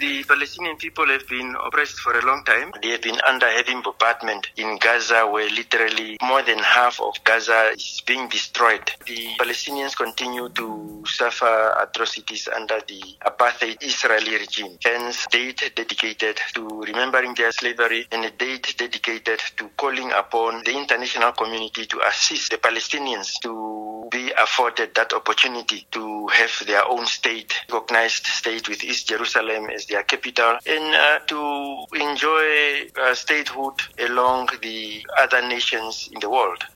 The Palestinian people have been oppressed for a long time. They have been under heavy bombardment in Gaza, where literally more than half of Gaza is being destroyed. The Palestinians continue to suffer atrocities under the apartheid Israeli regime. Hence, a date dedicated to remembering their slavery and a date dedicated to calling upon the international community to assist the Palestinians to be afforded that opportunity to have their own state, recognized state with East Jerusalem as their capital, and to enjoy statehood along the other nations in the world.